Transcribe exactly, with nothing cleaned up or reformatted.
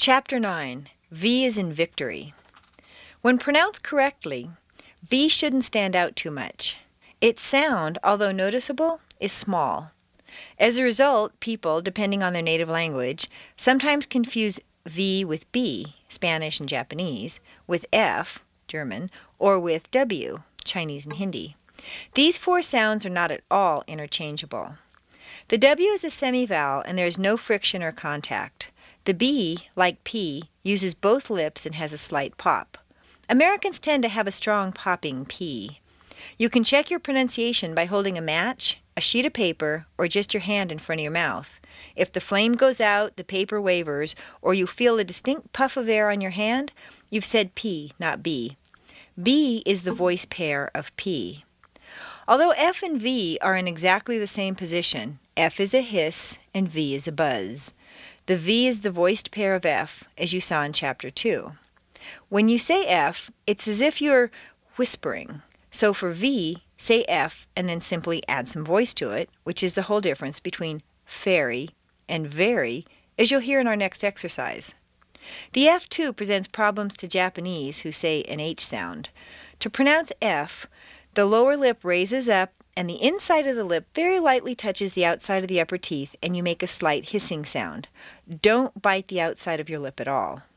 Chapter nine. V is in victory. When pronounced correctly, V shouldn't stand out too much. Its sound, although noticeable, is small. As a result, people, depending on their native language, sometimes confuse V with B, Spanish and Japanese, with F, German, or with W, Chinese and Hindi. These four sounds are not at all interchangeable. The W is a semivowel and there is no friction or contact. The B, like P, uses both lips and has a slight pop. Americans tend to have a strong popping P. You can check your pronunciation by holding a match, a sheet of paper, or just your hand in front of your mouth. If the flame goes out, the paper wavers, or you feel a distinct puff of air on your hand, you've said P, not B. B is the voice pair of P. Although F and V are in exactly the same position, F is a hiss and V is a buzz. The V is the voiced pair of F, as you saw in Chapter two. When you say F, it's as if you're whispering. So for V, say F and then simply add some voice to it, which is the whole difference between fairy and very, as you'll hear in our next exercise. The F too presents problems to Japanese who say an H sound. To pronounce F, the lower lip raises up and the inside of the lip very lightly touches the outside of the upper teeth and you make a slight hissing sound. Don't bite the outside of your lip at all.